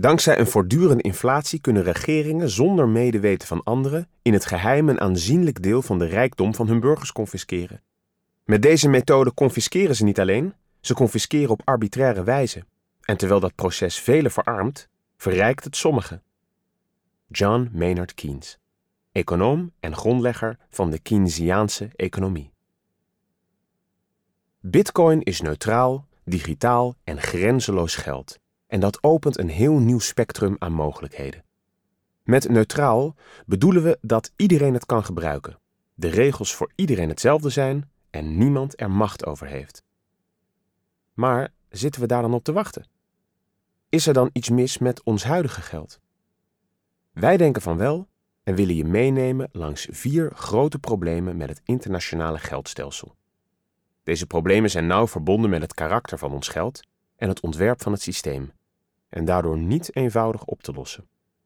Dankzij een voortdurende inflatie kunnen regeringen zonder medeweten van anderen in het geheim een aanzienlijk deel van de rijkdom van hun burgers confisceren. Met deze methode confisceren ze niet alleen, ze confisceren op arbitraire wijze. En terwijl dat proces velen verarmt, verrijkt het sommigen. John Maynard Keynes, econoom en grondlegger van de Keynesiaanse economie. Bitcoin is neutraal, digitaal en grenzeloos geld. En dat opent een heel nieuw spectrum aan mogelijkheden. Met neutraal bedoelen we dat iedereen het kan gebruiken, de regels voor iedereen hetzelfde zijn en niemand er macht over heeft. Maar zitten we daar dan op te wachten? Is er dan iets mis met ons huidige geld? Wij denken van wel en willen je meenemen langs 4 grote problemen met het internationale geldstelsel. Deze problemen zijn nauw verbonden met het karakter van ons geld en het ontwerp van het systeem, en daardoor niet eenvoudig op te lossen.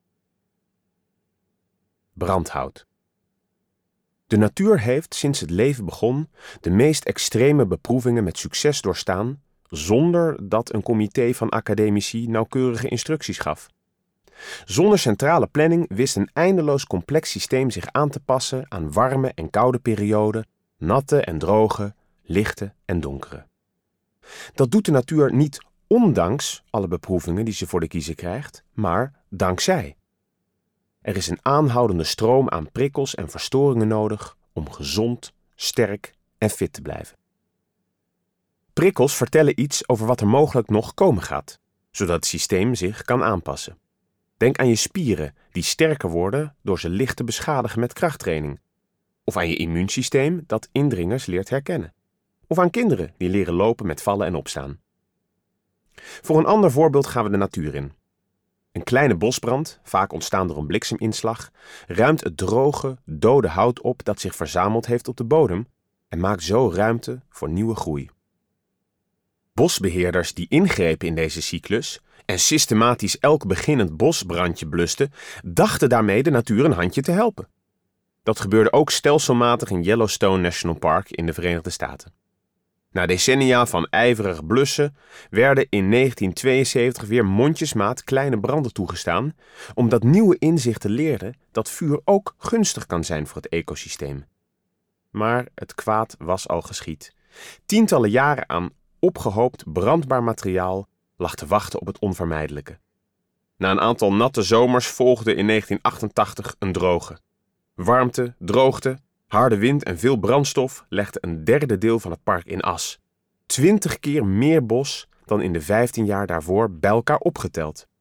Brandhout. De natuur heeft sinds het leven begon de meest extreme beproevingen met succes doorstaan, zonder dat een comité van academici nauwkeurige instructies gaf. Zonder centrale planning wist een eindeloos complex systeem zich aan te passen aan warme en koude perioden, natte en droge, lichte en donkere. Dat doet de natuur niet ondanks alle beproevingen die ze voor de kiezer krijgt, maar dankzij. Er is een aanhoudende stroom aan prikkels en verstoringen nodig om gezond, sterk en fit te blijven. Prikkels vertellen iets over wat er mogelijk nog komen gaat, zodat het systeem zich kan aanpassen. Denk aan je spieren die sterker worden door ze licht te beschadigen met krachttraining. Of aan je immuunsysteem dat indringers leert herkennen. Of aan kinderen die leren lopen met vallen en opstaan. Voor een ander voorbeeld gaan we de natuur in. Een kleine bosbrand, vaak ontstaan door een blikseminslag, ruimt het droge, dode hout op dat zich verzameld heeft op de bodem en maakt zo ruimte voor nieuwe groei. Bosbeheerders die ingrepen in deze cyclus en systematisch elk beginnend bosbrandje blusten, dachten daarmee de natuur een handje te helpen. Dat gebeurde ook stelselmatig in Yellowstone National Park in de Verenigde Staten. Na decennia van ijverig blussen werden in 1972 weer mondjesmaat kleine branden toegestaan, omdat nieuwe inzichten leerden dat vuur ook gunstig kan zijn voor het ecosysteem. Maar het kwaad was al geschied. Tientallen jaren aan opgehoopt brandbaar materiaal lag te wachten op het onvermijdelijke. Na een aantal natte zomers volgde in 1988 een droge. Warmte, droogte, harde wind en veel brandstof legden een derde deel van het park in as. 20 keer meer bos dan in de 15 jaar daarvoor bij elkaar opgeteld.